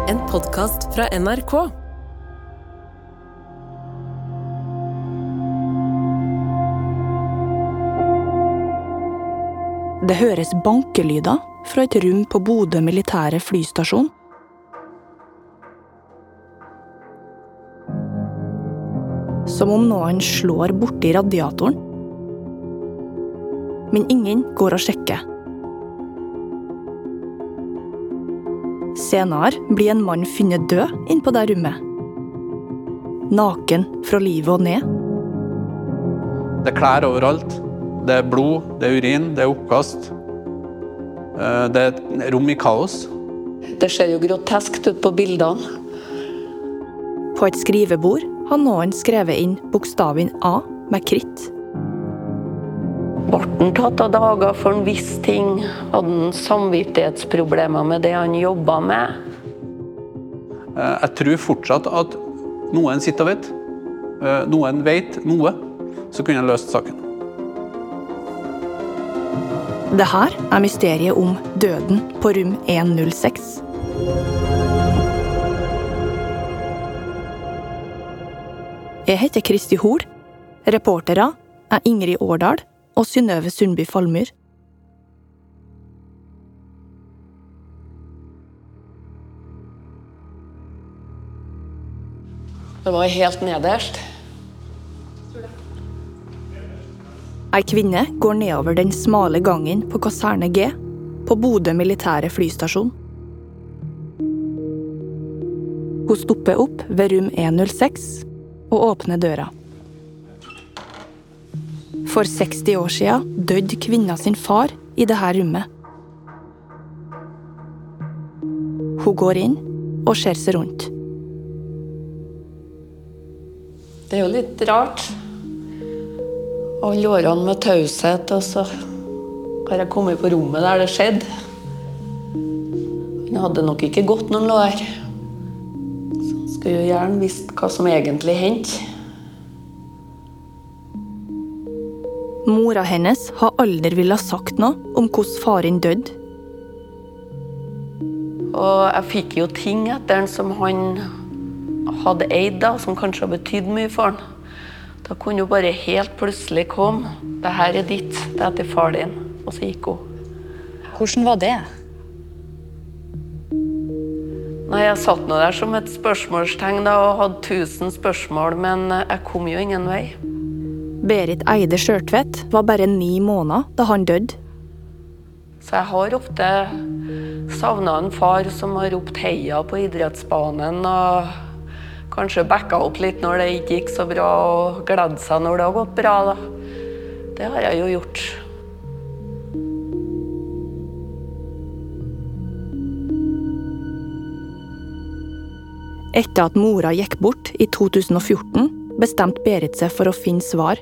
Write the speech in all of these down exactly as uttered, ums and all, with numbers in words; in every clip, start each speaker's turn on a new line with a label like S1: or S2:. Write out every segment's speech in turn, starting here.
S1: En podcast fra N R K.
S2: Det høres bankelyder fra et rom på Bodø militære flystasjon. Som om noen slår borti radiatoren. Men ingen går og sjekker. Senere blir en mann funnet død inn på det rommet. Naken fra livet og ned.
S3: Det er klær overalt. Det er blod, det er urin, det er oppkast. Det er et rom i kaos.
S4: Det ser jo groteskt ut på bildene.
S2: På et skrivebord har noen skrevet inn bokstaven A med kritt.
S4: Ble han tatt av dager for en viss ting? Hadde han samvittighetsproblemer med det han jobbet med?
S3: Jeg tror fortsatt at noen sitter og vet. Noen vet noe, så kunne jeg løst saken.
S2: Det her er mysteriet om døden på rom ett null seks. Jeg heter Kristi Hol. Reportere er Ingrid Årdal og Synnøve Sundby Fallmyr.
S4: Det var helt nederst.
S2: Ei kvinne går nedover den smale gangen på kaserne G på Bodø militære flystasjon. Hun stopper opp ved rom ett null seks og åpner døra. For seksti år siden døde kvinna sin far i dette rommet. Hun går inn og ser seg rundt.
S4: Det er jo litt rart. Alle årene med taushet, og så har jeg kommet på rommet der det skjedde. Han hadde nok ikke gått noen år. Så han skulle jo gjerne visst hva som egentlig hendte.
S2: Mora hennes har aldri ville ha sagt noe om hvordan faren døde.
S4: Og jeg fikk jo ting etter han som han hadde eid da, som kanskje har betydd mye for han. Da kunne hun bare helt plutselig komme. Det her er ditt, det er til far din. Og så gikk hun.
S5: Hvordan var det?
S4: Nei, jeg satt nå der som et spørsmålstegn da, og hadde tusen spørsmål, men jeg kom jo ingen vei.
S2: Berit Eide Skjørtvedt var bare ni måneder da han døde.
S4: Så jeg har ofte savnet en far som har ropt heia på idrettsbanen, og kanskje backa opp litt når det ikke gikk så bra, og gledde seg når det har gått bra. Da. Det har jeg jo gjort.
S2: Etter at mora gikk bort i to tusen og fjorten, bestemte Berit seg for å finne svar.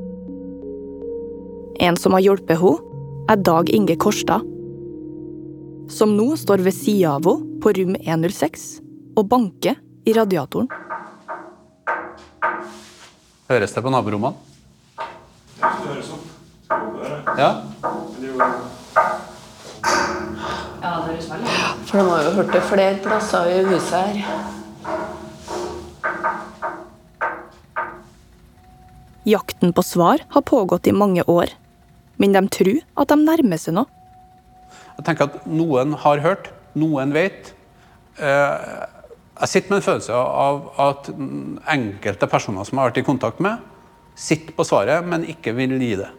S2: En som har hjulpet henne, er Dag Inge Korstad, som nå står ved siden av henne på rom ett null seks og banker i radiatoren.
S3: Høres det på naborommene?
S6: Ja, det høres opp.
S3: Ja?
S5: Ja, det høres veldig.
S4: For de har jo hørt det flere plasser i huset her.
S2: Jakten på svar har pågått i mange år, men de tror at de nærmer seg noe.
S3: Jeg tenker at noen har hørt, noen vet. Jeg sitter med en følelse av at enkelte personer som har vært i kontakt med, sitter på svaret, men ikke vil gi det.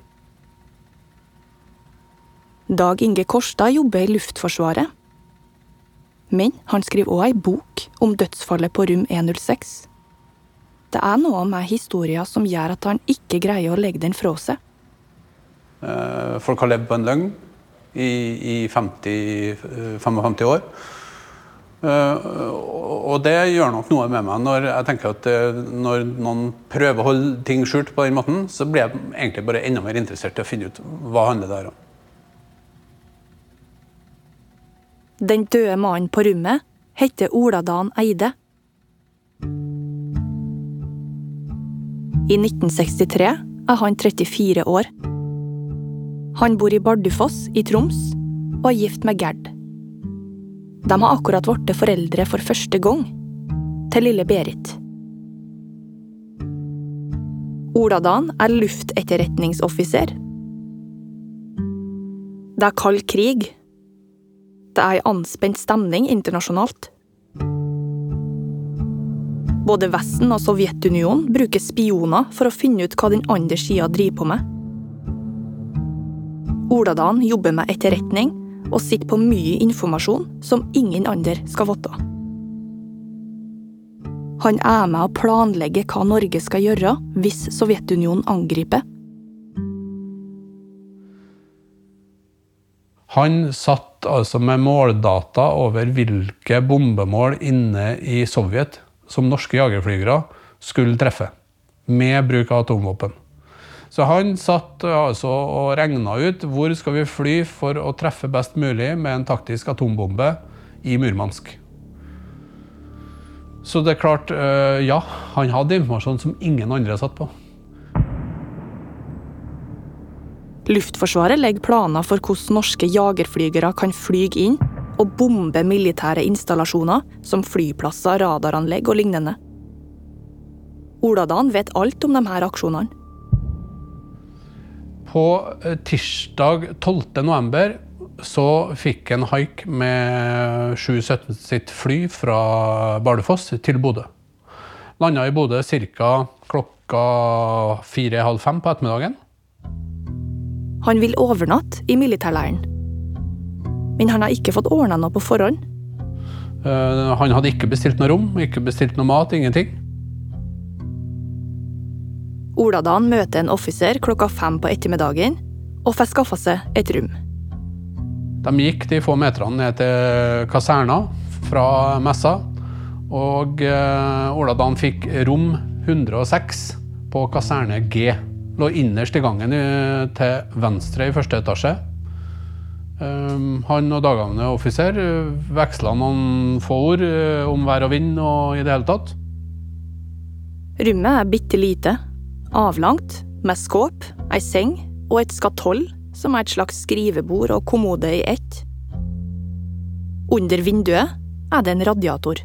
S2: Dag Inge Korstad jobber i Luftforsvaret. Men han skriver også en bok om dødsfallet på rom ett null seks. Det er noe med historien som gjør at han ikke greier å legge den fra seg.
S3: Folk har levd på en løgn i, i femti, femtifem år. Og det gjør nok noe med meg når jeg tenker at når noen prøver å holde ting skjult på den måten, så blir jeg egentlig bare enda mer interessert i å finne ut hva handler det her om.
S2: Den døde mannen på rommet heter Ola Dan Eide. I nitten sekstitre er han trettifire år. Han bor i Bardufoss i Troms og er gift med Gerd. De har akkurat vært foreldre for første gang, til lille Berit. Oladan er luftetterretningsoffiser. Det er kald krig. Det er en anspent stemning internasjonalt. Både Vesten og Sovjetunionen bruker spioner for å finne ut hva den andre siden driver på med. Oladan jobber med etterretning og sitter på mye informasjon som ingen andre skal vite. Han er med å planlegge hva Norge skal gjøre hvis Sovjetunionen angriper.
S3: Han satt altså med måldata over hvilke bombemål inne i Sovjet som norske jagerflygere skulle treffe, med bruk av atomvåpen. Så han satt altså og regnet ut hvor skal vi fly for å treffe best mulig med en taktisk atombombe i Murmansk. Så det er klart, ja, han hadde informasjon som ingen andre satt på.
S2: Luftforsvaret legger planer for hvordan norske jagerflygere kan flyge inn og bombe militære installasjoner som flyplasser, radaranlegg og lignende. Oladan vet alt om de her aksjonene.
S3: På tirsdag tolvte november så fikk en haik med sju sytten sitt fly fra Bardufoss til Bodø. Landet i Bodø cirka klokka fire, halv fem på ettermiddagen.
S2: Han vil overnatte i militærleiren. Men han har ikke fått ordnet noe på forhånd.
S3: Uh, han hadde ikke bestilt noe rom, ikke bestilt noe mat, ingenting.
S2: Oladan møter en offiser klokka fem på ettermiddagen og får skaffa seg et rom.
S3: De gikk de få meterne ned til kaserna fra messa, og uh, Oladan fikk rom hundre og seks på kaserne G. Lå innerst i gangen til venstre i første etasje. Han og dagavende offiser vekslet noen få ord om vær og vind og i det hele tatt.
S2: Rommet er bitte lite, avlangt, med skåp, ei seng og et skatoll som er et slags skrivebord og kommode i ett. Under vinduet er det en radiator.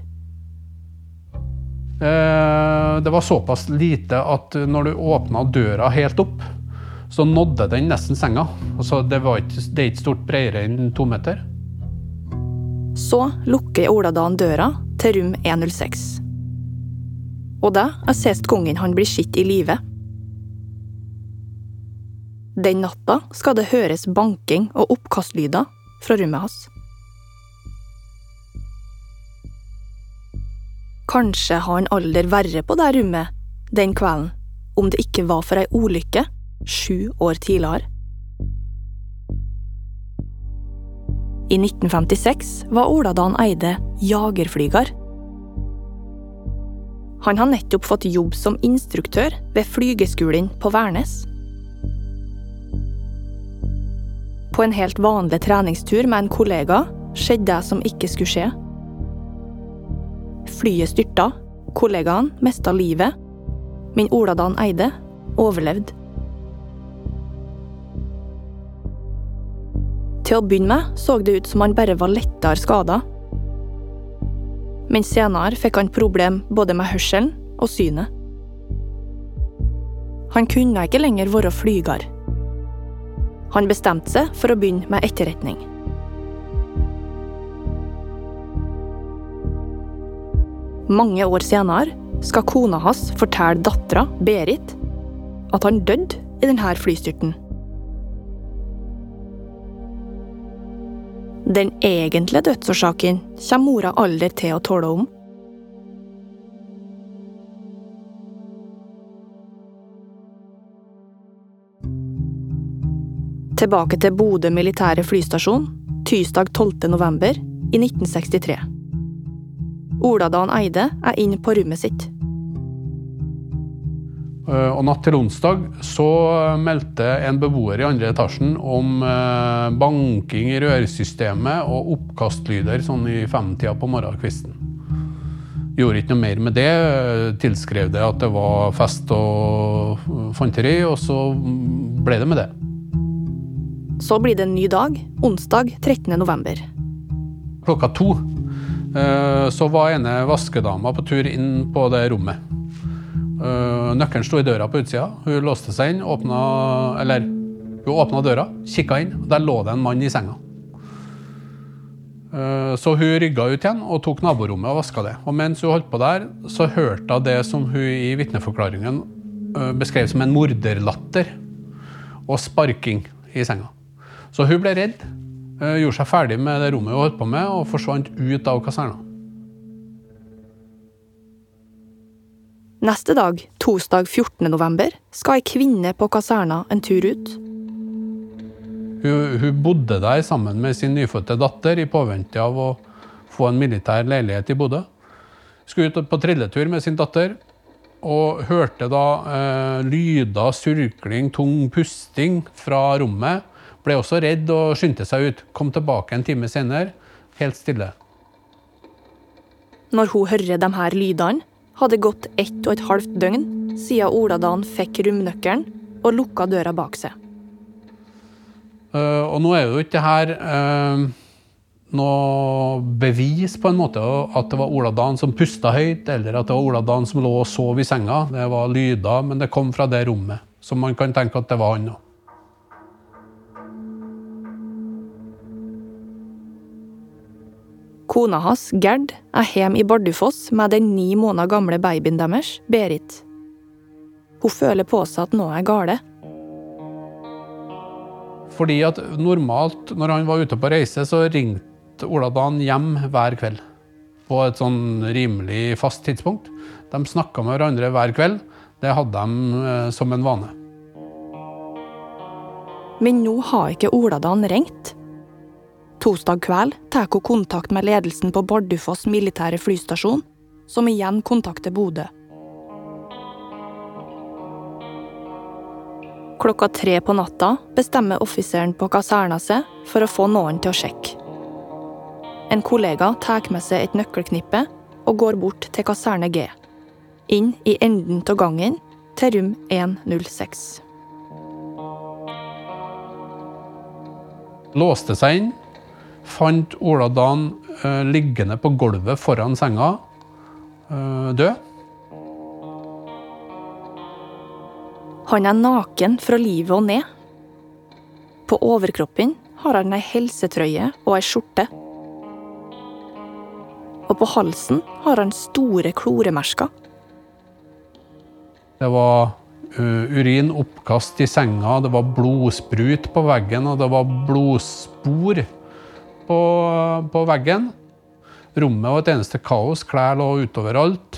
S3: Det var såpass lite at når du åpnet døra helt opp, så nådde den nesten senga. Altså, det, var ikke, det er ikke stort bredere enn to meter.
S2: Så lukker Oladan døra til rom ett null seks. Og det er sist gangen han blir skitt i livet. Den natta skal det høres banking og oppkastlyder fra rommet hans. Kanskje har han aldri verre på det rommet den kvelden, om det ikke var for ei ulykke sju år tidligere. I nitten femtiseks var Oladan Eide jagerflyger. Han har nettopp fått jobb som instruktør ved flygeskolen på Værnes. På en helt vanlig treningstur med en kollega skjedde det som ikke skulle skje. Flyet styrta, kollegaen mistet livet, men Oladan Eide overlevde. Til å begynne med så det ut som han bare var lettere skadet. Men senere fikk han problem både med hørselen og synet. Han kunne ikke lenger være flyger. Han bestemte seg for å begynne med etterretning. Mange år senere skal kona hans fortelle dattera, Berit, at han døde i denne flystyrten. Den egentlige dødsårsaken kommer mora aldri til å tåle om. Tilbake til Bodø militære flystasjon, tirsdag tolvte november i nitten sekstitre. Oladan Eide er inne på rommet sitt.
S3: Og natt til onsdag så meldte en beboer i andre etasjen om banking i rørsystemet og oppkastlyder sånn i femtida på morgenkvisten. Gjorde ikke noe mer med det, tilskrev det at det var fest og fanteri, og så ble det med det.
S2: Så blir det en ny dag, onsdag trettende november.
S3: Klokka to Så var ene vaskedama på tur inn på det rommet. Nøkkelen sto i døra på utsida. Hun låste seg inn, åpnet, eller hun åpnet døra, kikket inn, og der lå det en mann i senga. Så hun rygget ut igjen og tok naborommet og vasket det. Og mens hun holdt på der, så hørte hun det som hun i vitneforklaringen beskrev som en morderlatter og sparking i senga. Så hun ble redd, gjorde seg ferdig med det rommet hun holdt på med, og forsvant ut av kaserna.
S2: Neste dag, torsdag fjortende november, skal en kvinne på kaserna en tur ut.
S3: Hun, hun bodde der sammen med sin nyfødte datter i påvente av å få en militær leilighet i Bodø. Skulle ut på trilletur med sin datter, og hørte da eh, lyder, surkling, tung pusting fra rommet. Ble også redd og skyndte seg ut. Kom tilbake en time senere, helt stille.
S2: Når hun hører de her lydene, hadde gått ett og et halvt døgn siden Ola Dan fikk romnøkkelen og lukket døra bak seg.
S3: Uh, og nå er jo ikke det her uh, noe bevis på en måte at det var Ola Dan som pustet høyt, eller at det var Ola Dan som lå og sov i senga. Det var lyder, men det kom fra det rommet. Så man kan tenke at det var han nå.
S2: Kona hans, Gerd, er hjemme i Bardufoss med den ni måneder gamle babyen deres, Berit. Hun føler på seg at noe er gale.
S3: Fordi at normalt, når han var ute på reise, så ringte Ola Dan hjem hver kveld. På et sånn rimelig fast tidspunkt. De snakket med hverandre hver kveld. Det hadde de eh, som en vane.
S2: Men nå har ikke Ola Dan ringt. Torsdag kveld tar hun kontakt med ledelsen på Bardufoss militære flystasjon, som igjen kontakter Bodø. Klokka tre på natta bestemmer offiseren på kaserna seg for å få noen til å sjekke. En kollega tar med seg et nøkkelknippe og går bort til kaserne G, inn i enden av gangen til rom én null seks.
S3: Låste seg inn, fant Ola Dan uh, liggende på gulvet foran senga, uh, død.
S2: Han er naken fra livet og ned. På overkroppen har han ei helsetrøye og ei skjorte. Og på halsen har han store kloremersker.
S3: Det var uh, urin, oppkast i senga, det var blodsprut på veggen, og det var blodspor på, på veggen. Rommet var et eneste kaos, klær lå utover alt.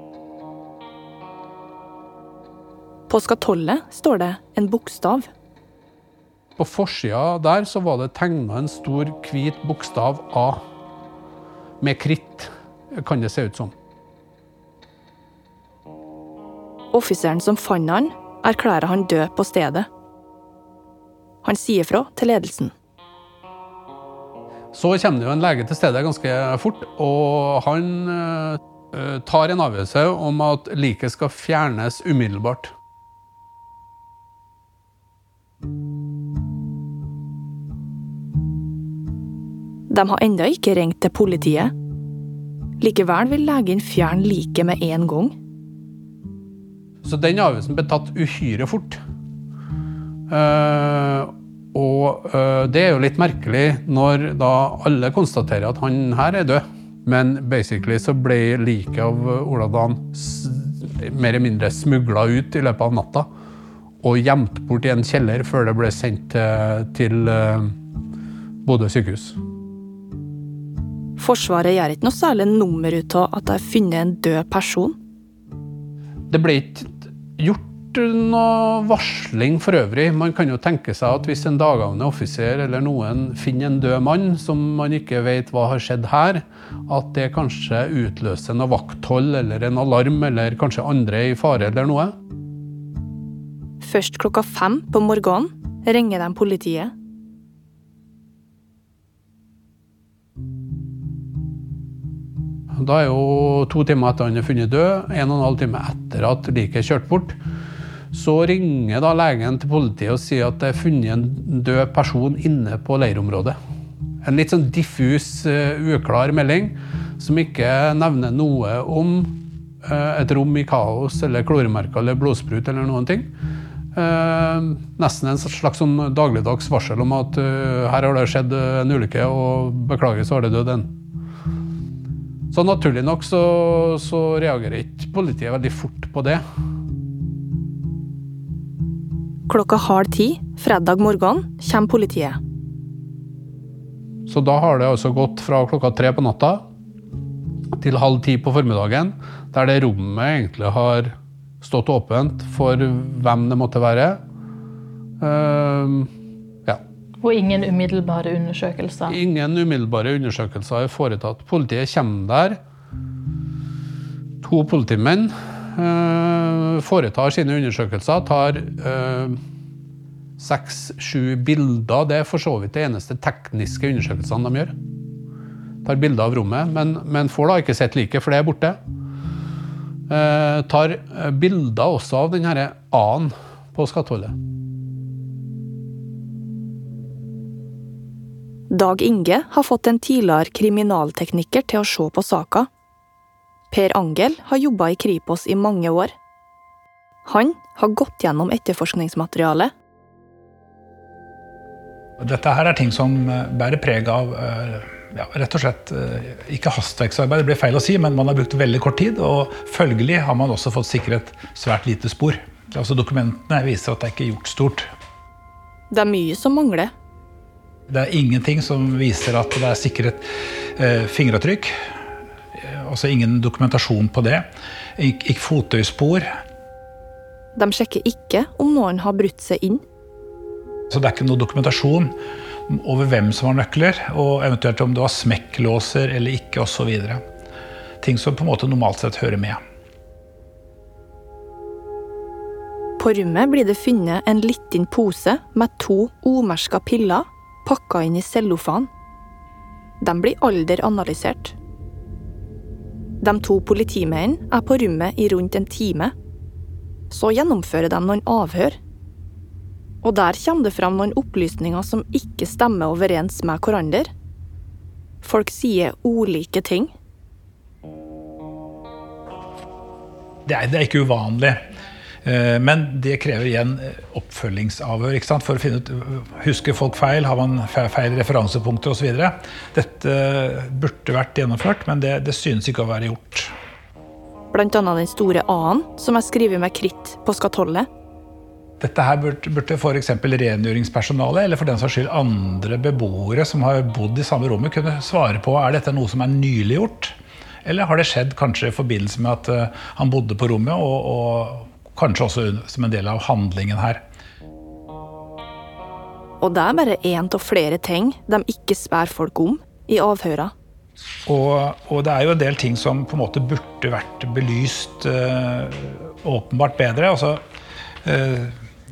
S2: På skatollet står det en bokstav.
S3: På forsida der så var det tegnet en stor hvit bokstav A. Med kritt, kan det se ut som.
S2: Offiseren som fant han, erklærer han død på stedet. Han sier fra til ledelsen.
S3: Så kommer det jo en lege til stedet ganske fort, og han uh, tar en avgjørelse om at liket skal fjernes umiddelbart.
S2: De har enda ikke ringt til politiet. Likevel vil legen fjerne liket med en gang.
S3: Så den avgjørelsen ble tatt uhyre fort. Uh, og uh, det er jo litt merkelig når da alle konstaterer at han her er død. Men basically så ble liket av Ola Dan mer eller mindre smuglet ut i løpet av natta og gjemt bort i en kjeller før det ble sendt til, til uh, Bodø sykehus.
S2: Forsvaret gjør ikke noe særlig nummer ut av at de har funnet en død person.
S3: Det ble ikke gjort noe varsling for øvrig. Man kan jo tenke seg at hvis en dagavende offiser eller noen finner en død mann som man ikke vet hva har skjedd her, at det kanskje utløser noe vakthold eller en alarm eller kanskje andre i fare eller noe.
S2: Først klokka fem på morgenen ringer de politiet.
S3: Da er jo to timer etter han er funnet død, en og en halv time etter at liket er kjørt bort, så ringer da legen til politiet og sier at det er funnet en død person inne på leirområdet. En litt sånn diffus, uh, uklar melding som ikke nevner noe om eh, et rom i kaos, eller kloremerker, eller blodsprut, eller noen ting. Eh, nesten en slags sånn dagligdags varsel om at uh, her har det skjedd en ulykke, og beklager, så har det dødd en. Så naturlig nok så, så reagerer ikke politiet veldig fort på det.
S2: Klokka halv ti, fredag morgen, kommer politiet.
S3: Så da har det altså gått fra klokka tre på natta til halv ti på formiddagen, der det rommet egentlig har stått åpent for hvem det måtte være. Uh, ja.
S7: Og ingen umiddelbare undersøkelser?
S3: Ingen umiddelbare undersøkelser er foretatt. Politiet kommer der. To politimenn uh, foretar sine undersøkelser, tar uh, seks, sju bilder. Det er for så vidt det eneste tekniske undersøkelsene de gjør. Tar bilder av rommet, men, men får da ikke sett like, for det er borte. Uh, tar bilder også av den her A-en på Skatholdet.
S2: Dag Inge har fått en tidligere kriminaltekniker til å se på saka. Per Angel har jobbet i Kripos i mange år. Han har gått gjennom etterforskningsmaterialet.
S6: Dette her er ting som bærer preg av ja, rett og slett ikke hastverksarbeid, det blir feil å si, men man har brukt veldig kort tid, og følgelig har man også fått sikret svært lite spor. Altså dokumentene viser at det ikke er gjort stort.
S2: Det er mye som mangler.
S6: Det er ingenting som viser at det er sikret eh, fingeravtrykk, altså ingen dokumentasjon på det, Ik- ikke fotøyspor.
S2: De sjekker ikke om noen har brutt seg inn.
S6: Så det er ikke noe dokumentasjon over hvem som har nøkler, og eventuelt om du har smekklåser eller ikke, og så videre. Ting som på en måte normalt sett hører med.
S2: På rommet blir det funnet en liten pose med to omerska piller pakket inn i cellofan. De blir aldri analysert. De to politimennene er på rommet i rundt en time. Så gjennomfører de noen avhør. Og der kommer det fram noen opplysninger som ikke stemmer overens med hverandre. Folk sier ulike ting.
S6: Det er, det er ikke uvanlig, men det krever igjen oppfølgingsavhør, ikke sant? For å finne ut, husker folk feil, har man feil referansepunkter og så videre. Dette burde vært gjennomført, men det, det synes ikke å være gjort.
S2: Blant annet den store A-en, som er skrevet med kritt på skatollet.
S6: Dette her burde, burde for eksempel rengjøringspersonale, eller for den saks skyld andre beboere som har bodd i samme rommet, kunne svare på, er dette noe som er nylig gjort? Eller har det skjedd kanskje i forbindelse med at uh, han bodde på rommet, og, og kanskje også som en del av handlingen her?
S2: Og det er bare en av flere ting de ikke spør folk om i avhøra.
S6: Og, og det er jo en del ting som på en måte burde vært belyst uh, åpenbart bedre. Altså, uh,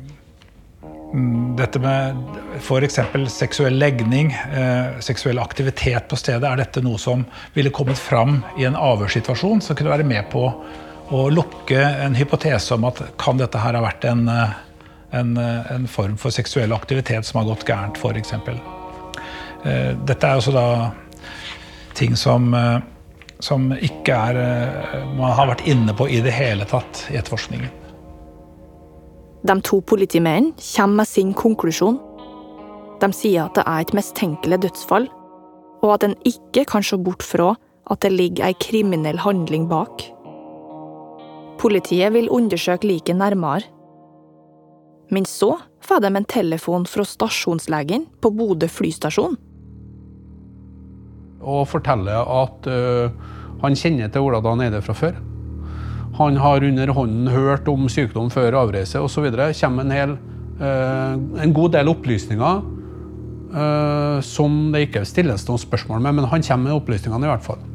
S6: dette med for eksempel seksuell legning, uh, seksuell aktivitet på stedet, er dette noe som ville kommet fram i en avhørssituasjon, som kunne være med på å lukke en hypotese om at kan dette her ha vært en, en, en form for seksuell aktivitet som har gått gærent, for eksempel. Uh, dette er også da ting som, som ikke er, man har vært inne på i det hele tatt i etterforskningen.
S2: De to politimennene kommer med sin konklusjon. De sier at det er et mistenkelig dødsfall, og at en ikke kan se bort fra at det ligger en kriminell handling bak. Politiet vil undersøke liket nærmere. Men så får de en telefon fra stasjonslegen på Bodø flystasjon.
S3: Og forteller at uh, han kjenner til Ola Dan Eide fra før. Han har under hånden hørt om sykdom før avreise og så videre. Kommer en, hel, uh, en god del opplysninger uh, som det ikke stilles noen spørsmål med, men han kommer med opplysningene i hvert fall.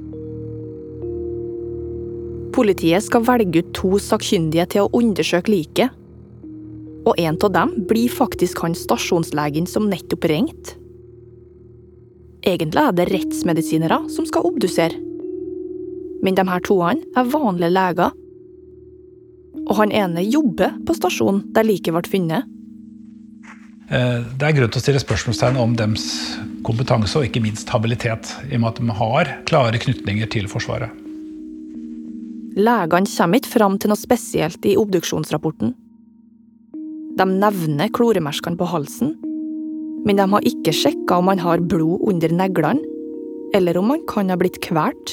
S2: Politiet skal velge ut to sakkyndige til å undersøke liket. Og en av dem blir faktisk han stasjonslegen som nettopp ringte. Egentlig er det rettsmedisinere som skal obdusere. Men de her toene er vanlige leger. Og han ene jobber på stasjonen der liket ble funnet.
S6: Det er grunn til å stille spørsmålstegn om dems kompetanse og ikke minst habilitet, i og med at de har klare knytninger til Forsvaret.
S2: Legene kommer ikke fram til noe spesielt i obduksjonsrapporten. De nevner kloremerskene på halsen, men de har ikke sjekket om han har blod under neglene, eller om han kan ha blitt kvalt.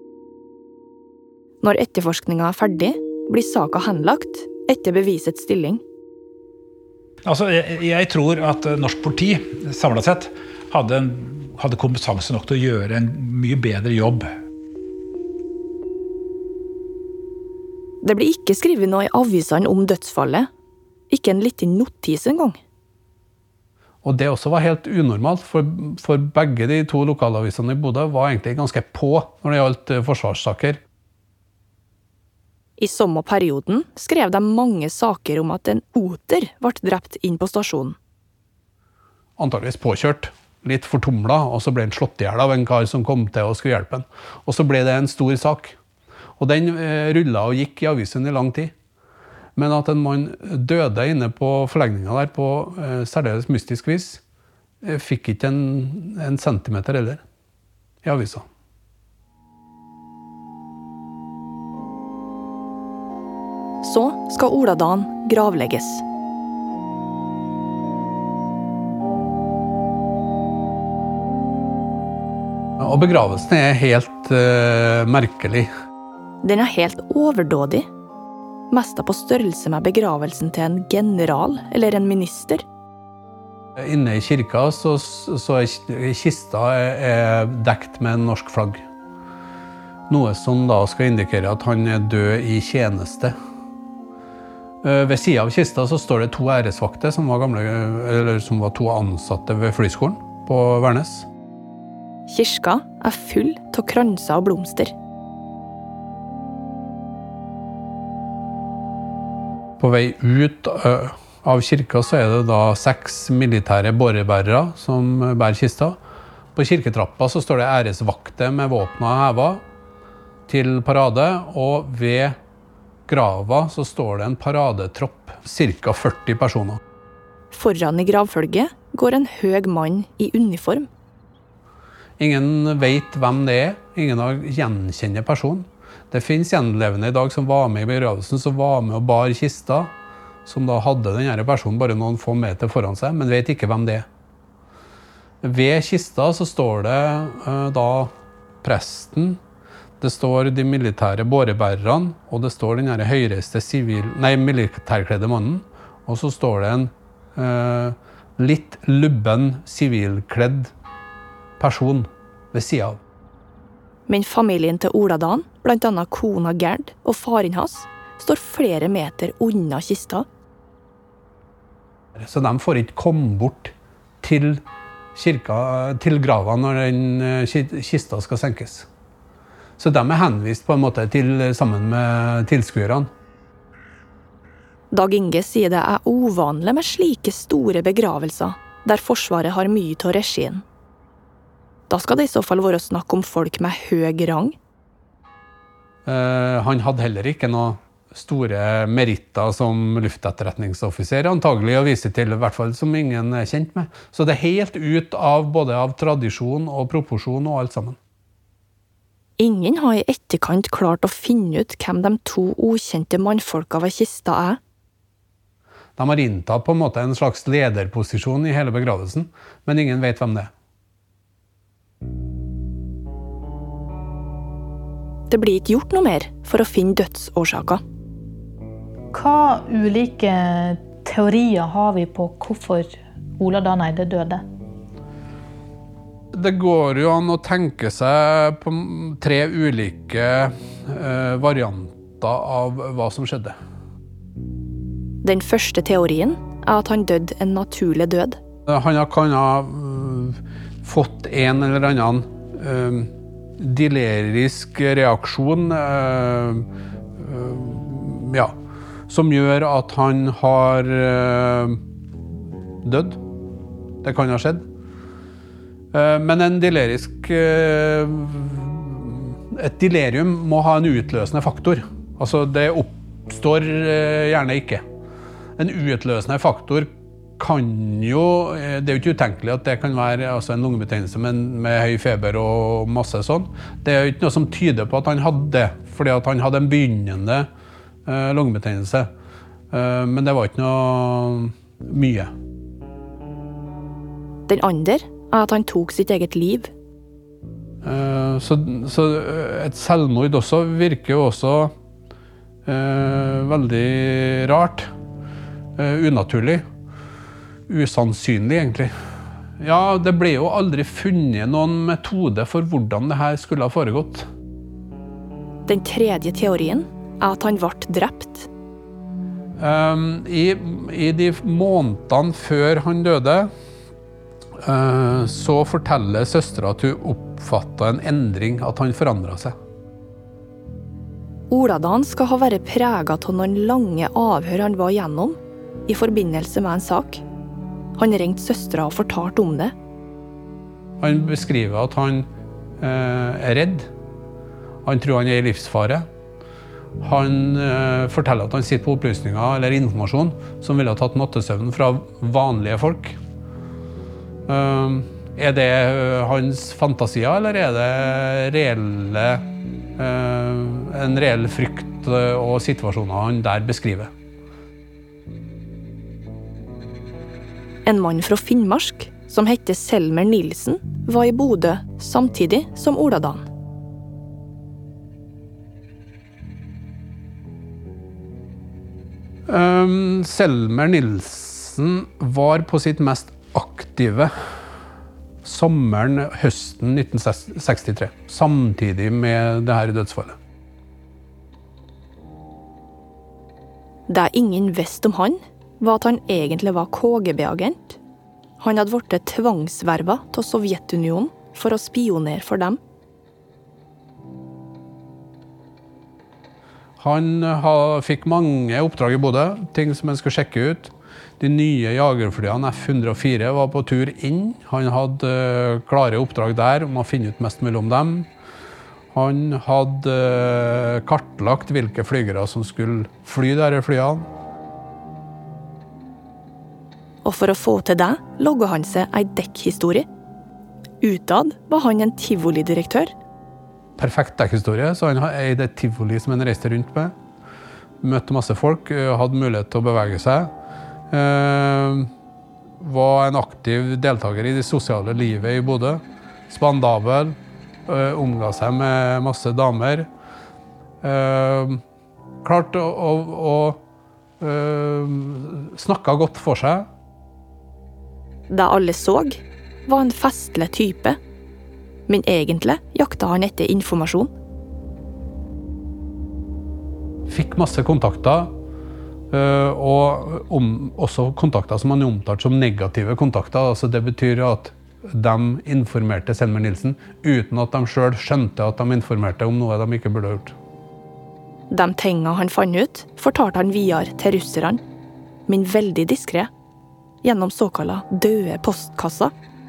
S2: Når etterforskningen er ferdig, blir saken henlagt etter bevisets stilling.
S6: Altså, jeg, jeg tror at norsk politi, samlet sett, hadde, en, hadde kompetanse nok til å gjøre en mye bedre jobb.
S2: Det blir ikke skrevet noe i avisene om dødsfallet. Ikke en liten notis engang.
S3: Og det også var helt unormalt, for, for begge de to lokalavisene i Bodø var egentlig ganske på når det gjaldt forsvarssaker.
S2: I samme perioden skrev de mange saker om at en oter ble drept inn på stasjonen.
S3: Antageligvis påkjørt, litt fortumlet, og så ble han slått ihjel av en kar som kom til og skulle hjelpe han. Og så ble det en stor sak. Og den eh, rullet og gikk i avisen i lang tid. Men at en mann døde inne på forlegningen der på eh, særdeles mystisk vis, eh, fikk ikke en, en centimeter heller i avisa.
S2: Så skal Oladan gravlegges.
S3: Og begravelsen er helt eh, merkelig.
S2: Den er helt overdådig. Mest på størrelse med begravelsen til en general eller en minister.
S3: Inne i kirka så, så er kista er dekt med en norsk flagg. Noe som da skal indikere at han er død i tjeneste. Ved siden av kista så står det to æresvakter som var, gamle, eller som var to ansatte ved flyskolen på Værnes.
S2: Kirka er full av kranser og blomster.
S3: På vei ut av kirka så er det da seks militære bårebærere som bærer kista. På kirketrappa så står det æresvakter med våpna hevet til parade, og ved grava så står det en paradetropp, cirka førti personer.
S2: Foran i gravfølget går en høg mann i uniform.
S3: Ingen vet hvem det er, ingen har gjenkjenner personen. Det finnes gjenlevende i dag som var med i begravelsen, som var med og bar kista, som da hadde denne personen bare noen få meter foran seg, men vet ikke hvem det er. Ved kista så står det uh, da presten, det står de militære bårebærerne, og det står den her høyreiste civil, nei, militærkledde mannen, og så står det en uh, litt lubben sivilkledd person ved siden av.
S2: Men familien til Oladan, blant annet kona Gerd og faren hans, står flere meter unna kista.
S3: Så de får ikke komme bort til kirka, til grava når den kista skal senkes. Så de er henvist på en måte til, sammen med tilskuerne.
S2: Dag Inge sier det er uvanlig med slike store begravelser, der Forsvaret har mye til regien. Da skal det i så fall være snakk om folk med høy rang.
S3: Uh, han hadde heller ikke noen store meritter som luftetterretningsoffiser, antagelig å vise til, i hvert fall som ingen er kjent med. Så det er helt ut av både av tradisjon og proporsjon og alt sammen.
S2: Ingen har i etterkant klart å finne ut hvem de to ukjente mannfolka ved kista er.
S3: De har inntatt på en måte en slags lederposisjon i hele begravelsen, men ingen vet hvem det er.
S2: Det blir ikke gjort noe mer for å finne dødsårsaker.
S7: Hva ulike teorier har vi på hvorfor Oladan Eide døde?
S3: Det går jo an å tenke seg på tre ulike eh, varianter av hva som skjedde.
S2: Den første teorien er at han døde en naturlig død.
S3: Han kan ha uh, fått en eller annen uh, dilerisk reaksjon uh, uh, ja, som gjør at han har uh, dødd. Det kan ha skjedd. Uh, men en dilerisk uh, et delirium må ha en utløsende faktor. Altså det oppstår uh, gjerne ikke. En utløsende faktor kan jo, det er jo ikke utenkelig at det kan være altså en lungebetennelse med, med høy feber og masse sånn. Det er jo ikke noe som tyder på at han hadde det, fordi at han hadde en begynnende uh, lungebetennelse. Uh, men det var ikke noe mye.
S2: Den andre er at han tok sitt eget liv.
S3: Uh, så, så et selvmord også virker jo også uh, veldig rart, uh, unaturlig. Usannsynlig egentlig. Ja, det ble jo aldri funnet noen metode for hvordan det her skulle ha foregått.
S2: Den tredje teorien er at han ble drept.
S3: Um, i, I de månedene før han døde, uh, så forteller søstera at hun oppfattet en endring, at han forandret seg.
S2: Oladagen skal ha vært preget av noen lange avhør han var gjennom i forbindelse med en sak. Han ringte søstera og fortalte om det.
S3: Han beskriver at han eh, er redd. Han tror han er i livsfare. Han eh, forteller at han sitter på opplysninger eller informasjon som ville ha tatt nattesøvn fra vanlige folk. Uh, er det hans fantasier, eller er det reelle, uh, en reell frykt og situasjoner han der beskriver?
S2: En mann fra Finnmark, som heter Selmer Nilsen, var i Bodø samtidig som Oladagen.
S3: Um, Selmer Nilsen var på sitt mest aktive sommeren, høsten nitten sekstitre, samtidig med det her dødsfallet.
S2: Det ingen visste om han, var at han egentlig var K G B-agent. Han hadde vært tvangsvervet til Sovjetunionen for å spionere for dem.
S3: Han ha, fikk mange oppdrag i Bodø, ting som han skulle sjekke ut. De nye jagerflyene F hundre og fire var på tur inn. Han hadde uh, klare oppdrag der om å finne ut mest mulig om dem. Han hadde uh, kartlagt hvilke flygere som skulle fly disse flyene.
S2: Og for å få til det, logget han seg en dekkhistorie. Utad var han en tivoli-direktør.
S3: Perfekt dekkhistorie, så han eide et tivoli som han reiste rundt med. Møtte masse folk, hadde mulighet til å bevege seg. Uh, var en aktiv deltaker i det sosiale livet i Bodø. Spandabel, uh, omga seg med masse damer. Uh, klart å, å, å uh, snakke godt for seg.
S2: Det alle så, var en festlig type. Men egentlig jakta han etter informasjon.
S3: Fikk masse kontakter, og om, også kontakter som han omtalte som negative kontakter. Altså det betyr at de informerte Selmer Nilsen uten at de selv skjønte at de informerte om noe de ikke burde ha gjort.
S2: De tingene han fant ut, fortalte han videre til russerne, men veldig diskret, gjennom såkalla døde postkasser.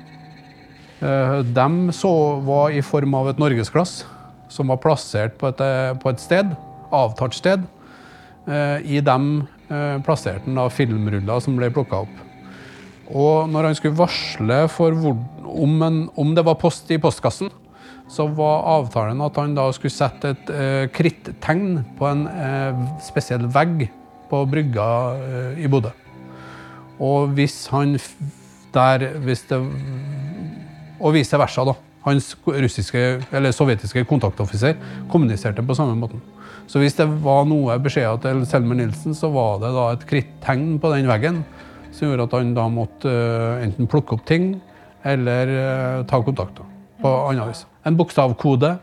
S3: De så var i form av et norgesglass som var plassert på et, på et sted, avtalt sted. I dem plasserte han da filmruller som ble plukket opp. Og når han skulle varsle for hvor, om, en, om det var post i postkassen, så var avtalen at han da skulle sette et eh, krittegn på en eh, spesiell vegg på brygga eh, i Bodø. Og hvis han der, hvis det, og vice versa da, hans russiske eller sovjetiske kontaktoffiser kommuniserte på samme måten. Så hvis det var noe beskjeder til Selmer Nilsen, så var det da et krittegn på den veggen, som gjorde at han da måtte uh, enten plukke opp ting, eller uh, ta kontakter på annen vis. En bokstavkode.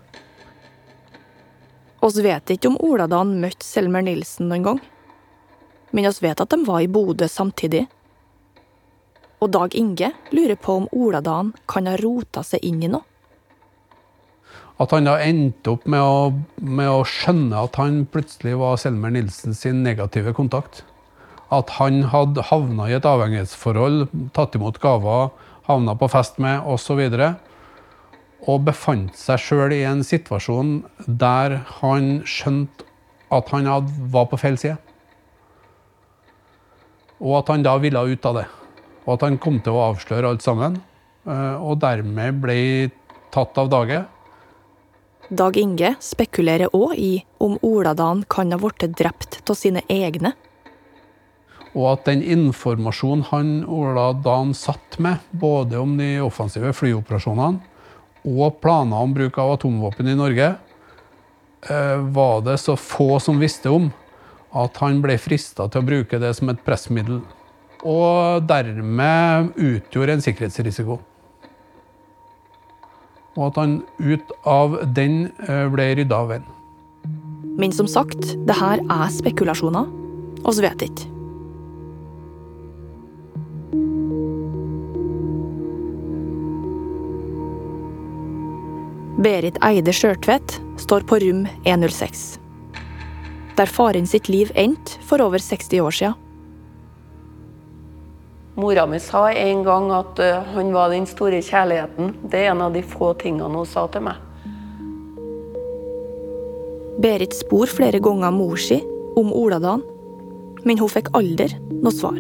S2: Oss vet ikke om Oladagen møtte Selmer Nilsen noen gang, men oss vet at de var i Bodø samtidig. Og Dag Inge lurer på om Oladagen kan ha rotet seg inn i noe.
S3: At han da endte opp med å, med å skjønne at han plutselig var Selmer Nilsen sin negative kontakt. At han hadde havnet i et avhengighetsforhold, tatt imot gaver, havnet på fest med, og så videre. Og befant seg selv i en situasjon der han skjønte at han hadde, var på feil side. Og at han da ville ut av det. og at han kom til å avsløre alt sammen, og dermed ble tatt av dage.
S2: Dag Inge spekulerer også i om Oladan kan ha vært drept av sine egne.
S3: Og at den informasjonen han Oladan satt med, både om de offensive flyoperasjonene og planer om bruk av atomvåpen i Norge, var det så få som visste om at han ble fristet til å bruke det som et pressmiddel, og dermed utgjorde en sikkerhetsrisiko. Og at han ut av den ble ryddet av veien.
S2: Men som sagt, det her er spekulasjoner, og så vet ikke. Berit Eide Skjørtvedt står på rom ett null seks, der faren sitt liv endte for over seksti år siden.
S4: Mora mi sa en gang at uh, han var den store kjærligheten. Det er en av de få tingene hun sa til meg.
S2: Berit spor flere ganger mor si om Oladan, men hun fikk aldri noe svar.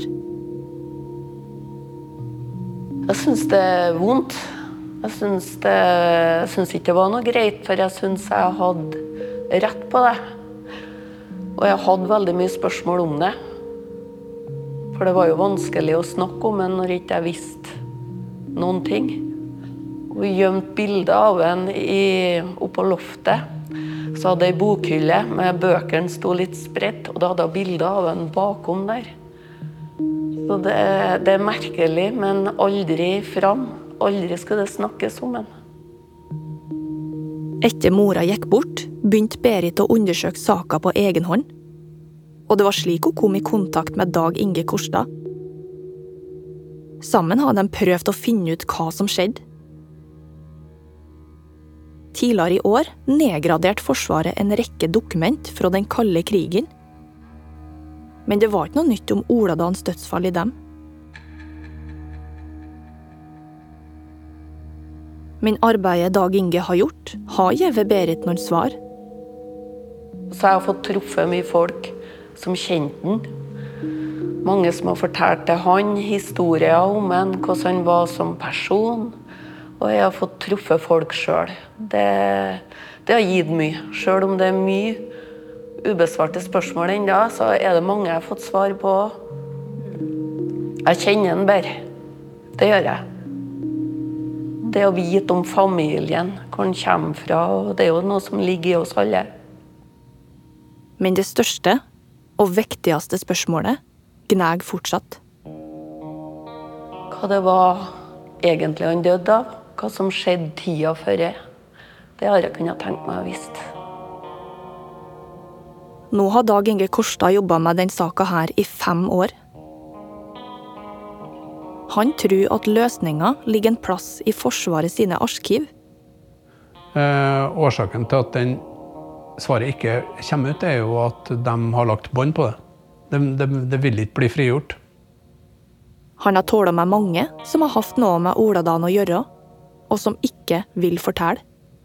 S4: Jeg synes det er vondt. Jeg synes, det, jeg synes ikke det var noe greit, for jeg synes jeg hadde rett på det. Og jeg hadde veldig mye spørsmål om det. For det var jo vanskelig å snakke om en når ikke jeg visste noen ting. Og vi gjemte bilder av en i, oppe på loftet. Så hadde jeg en bokhylle med bøkene sto litt spredt, og da hadde jeg bilder av en bakom der. Så det, det er merkelig, men aldri fram. Aldri skulle det snakkes om en.
S2: Etter mora gikk bort, begynte Berit å undersøke saker på egen hånd. Og det var slik hun kom i kontakt med Dag Inge Korstad. Sammen hadde de prøvd å finne ut hva som skjedde. Tidligere i år nedgraderte Forsvaret en rekke dokument fra den kalde krigen. Men det var ikke noe nytt om Oladans dødsfall i dem. Men arbeidet Dag Inge har gjort, har gitt Berit noen svar.
S4: Så jeg har fått truffet mye folk som kjente den. Mange som har fortalt til han historier om han, hvordan han var som person. Og jeg har fått truffet folk selv. Det, det har gitt mye. Selv om det er mye ubesvarte spørsmål enda, så er det mange jeg har fått svar på. Jeg kjenner han bedre. Det gjør jeg. Det å vite om familien, hvor han kommer fra, og det er jo noe som ligger i oss alle.
S2: Men det største og viktigste spørsmålet gnag fortsatt.
S4: Hva det var egentlig han døde av, hva som skjedde tida før det, det har jeg kunnet tenkt meg å visst.
S2: Nå har Dag Inge Korstad jobbet med den saken her i fem år. Han tror at løsningen ligger en plass i Forsvaret sine arkiv.
S3: Eh, årsaken til at den svaret ikke kommer ut er jo at de har lagt bånd på det. Det, det, det vil ikke bli frigjort.
S2: Han har tålet med mange som har haft noe med Oladan å gjøre, og som ikke vil fortelle.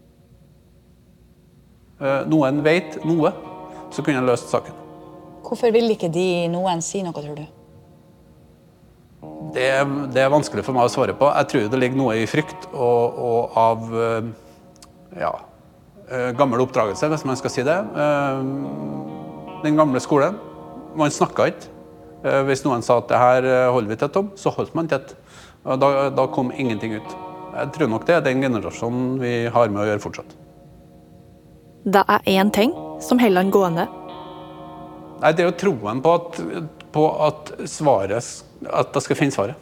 S3: Eh, noen vet noe, så kunne jeg løst saken.
S5: Hvorfor vil ikke de noen si noe, tror du?
S3: Det, det er vanskelig for meg å svare på. Jeg tror det ligger noe i frykt og, og av ja, gammel oppdragelse, hvis man skal si det. Den gamle skolen, man snakket ikke. Hvis noen sa at det her holder vi tett om, så holdt man tett. Da, da kom ingenting ut. Jeg tror nok det er den generasjonen vi har med å gjøre fortsatt.
S2: Det er en ting som holder han gående.
S3: Nei, det er jo troen på at, på at svaret, at det skal finne svaret.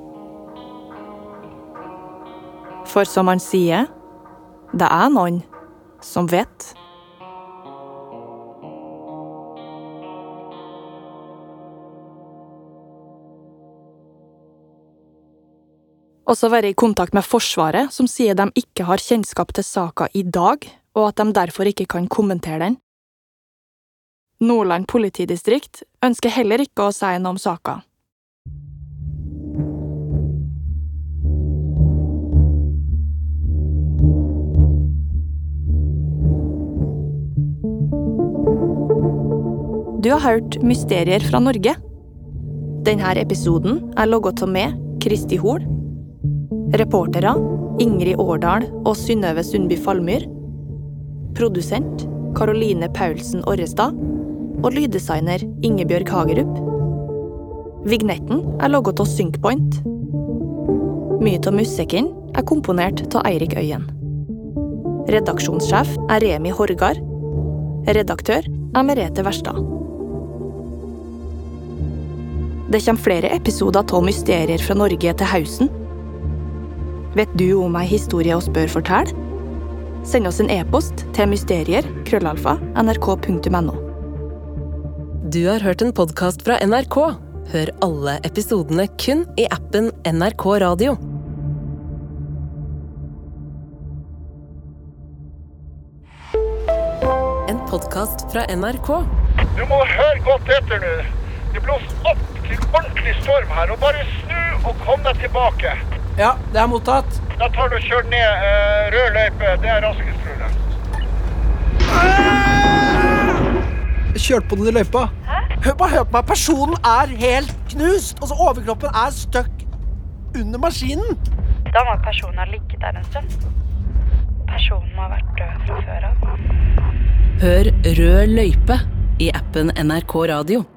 S2: For som han sier, det er noen som vet. Også være i kontakt med Forsvaret, som sier de ikke har kjennskap til saken i dag, og at de derfor ikke kan kommentere den. Nordland politidistrikt ønsker heller ikke å si noe om saken. Du har hørt Mysterier fra Norge. Denne episoden er logget av meg, Kristi Hol. Reportere Ingrid Årdal og Synnøve Sundby Fallmyr. Produsent Karoline Paulsen Orrestad. Og lyddesigner Ingebjørg Hagerup. Vignetten er laget av Syncpoint. Mye av musikken er komponert av Eirik Øyen. Redaksjonssjef er Remi Horgar. Redaktør er Merete Verstad. Det kommer flere episoder av Mysterier fra Norge til Hausen. Vet du om ei historie oss bør fortelle? Send oss en e-post til mysterier krøllalfa nrk punktum no.
S1: Du har hørt en podcast fra N R K. Hør alle episodene kun i appen N R K Radio. En podcast fra N R K.
S8: Du må høre godt etter nå. Det blåser opp til ordentlig storm her, og bare snu og kom deg tilbake.
S9: Ja, det er mottatt.
S8: Da tar du og kjør ned uh, rød løype, det er raskestrålet.
S9: Kjørt på den i løypa. Hæ? Hør på, hør på meg, personen er helt knust. Altså, overkroppen er støkk under maskinen.
S10: Da må personen ha ligget der en stund. Personen må ha vært død fra før av.
S1: Hør Rød løype i appen N R K Radio.